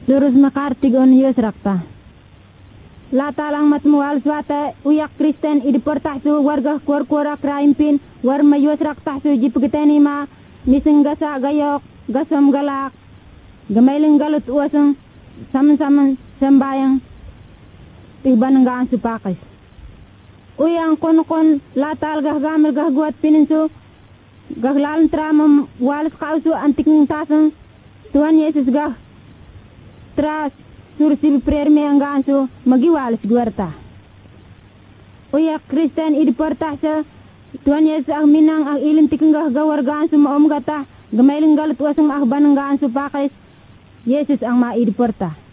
lurus makartigon Yus rakta. Latalang matmual swata uyak Kristen idiportahsu warga kuar-kuara kraimpin war mayus raktahsu jipagiteni ma nisenggasa gayok gasam galak gamailing galut uasang saman-saman sembayang tibananggaan supakis. Uyang kon latal gamel guat pininsu lalan tramam walas kausu antiking tasang Tuhan Yesus tras sursi prayer me anggansu magiwalas guarta. Uyak Kristen idiportahsa Tuhan Yesus minang ang ilintiking gawargansu maom gata gamailing galut uasang bananggaan supakis Yesus ang maidiporta.